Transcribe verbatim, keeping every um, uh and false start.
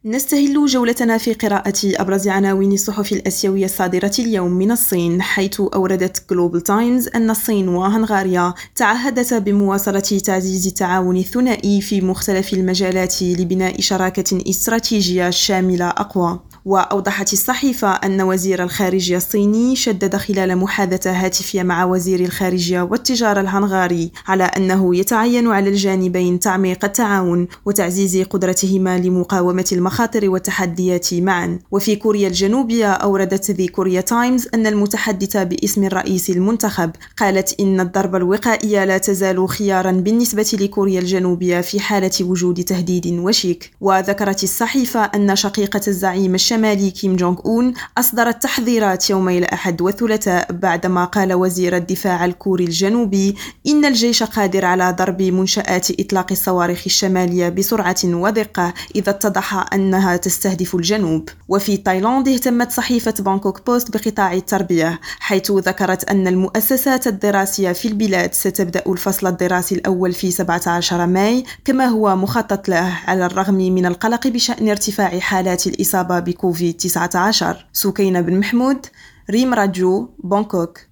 نستهل جولتنا في قراءة أبرز عناوين الصحف الآسيوية الصادرة اليوم من الصين، حيث أوردت جلوبال تايمز أن الصين وهنغاريا تعهدتا بمواصلة تعزيز التعاون الثنائي في مختلف المجالات لبناء شراكة استراتيجية شاملة أقوى. وأوضحت الصحيفة أن وزير الخارجية الصيني شدد خلال محادثة هاتفية مع وزير الخارجية والتجارة الهنغاري على أنه يتعين على الجانبين تعميق التعاون وتعزيز قدرتهما لمقاومة المخاطر والتحديات معا. وفي كوريا الجنوبية أوردت ذي كوريا تايمز أن المتحدثة باسم الرئيس المنتخب قالت إن الضربة الوقائية لا تزال خيارا بالنسبة لكوريا الجنوبية في حالة وجود تهديد وشيك. وذكرت الصحيفة أن شقيقة الزعيم الشمالي كيم جونغ أون أصدرت تحذيرات يومي الأحد والثلاثاء بعدما قال وزير الدفاع الكوري الجنوبي إن الجيش قادر على ضرب منشآت إطلاق الصواريخ الشمالية بسرعة ودقة إذا اتضح أنها تستهدف الجنوب. وفي تايلاند اهتمت صحيفة بانكوك بوست بقطاع التربية، حيث ذكرت أن المؤسسات الدراسية في البلاد ستبدأ الفصل الدراسي الأول في سبعة عشر ماي كما هو مخطط له، على الرغم من القلق بشأن ارتفاع حالات الإصابة بكوفيد تسعة عشر. سكينة بن محمود، ريم راديو، بانكوك.